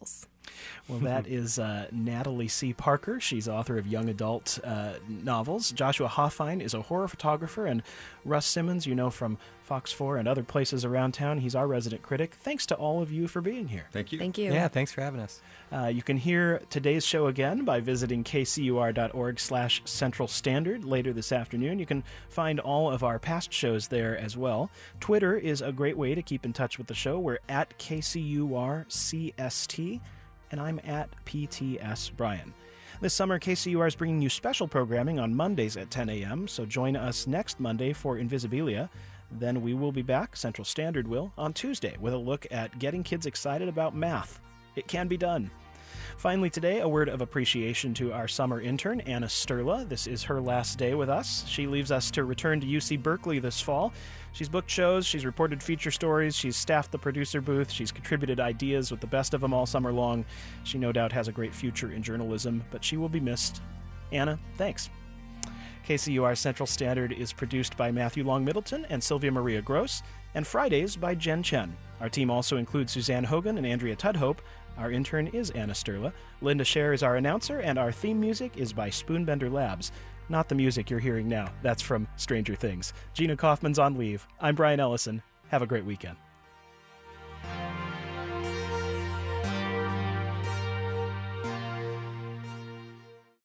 [SPEAKER 1] Well, that is uh, Natalie C. Parker. She's author of young adult uh, novels. Joshua Hoffine is a horror photographer, and Russ Simmons, you know from Fox four and other places around town. He's our resident critic. Thanks to all of you for being here.
[SPEAKER 4] Thank you.
[SPEAKER 9] Thank you.
[SPEAKER 8] Yeah, thanks for having us.
[SPEAKER 1] Uh, you can hear today's show again by visiting kcur.org slash Central Standard later this afternoon. You can find all of our past shows there as well. Twitter is a great way to keep in touch with the show. We're at K C U R C S T. And I'm at P T S Brian. This summer, K C U R is bringing you special programming on Mondays at ten a.m., so join us next Monday for Invisibilia. Then we will be back, Central Standard will, on Tuesday with a look at getting kids excited about math. It can be done. Finally today, a word of appreciation to our summer intern, Anna Sterla. This is her last day with us. She leaves us to return to U C Berkeley this fall. She's booked shows, she's reported feature stories, she's staffed the producer booth, she's contributed ideas with the best of them all summer long. She no doubt has a great future in journalism, but she will be missed. Anna, thanks. K C U R Central Standard is produced by Matthew Long Middleton and Sylvia Maria Gross, and Fridays by Jen Chen. Our team also includes Suzanne Hogan and Andrea Tudhope. Our intern is Anna Sterla. Linda Scher is our announcer, and our theme music is by Spoonbender Labs. Not the music you're hearing now. That's from Stranger Things. Gina Kaufman's on leave. I'm Brian Ellison. Have a great weekend.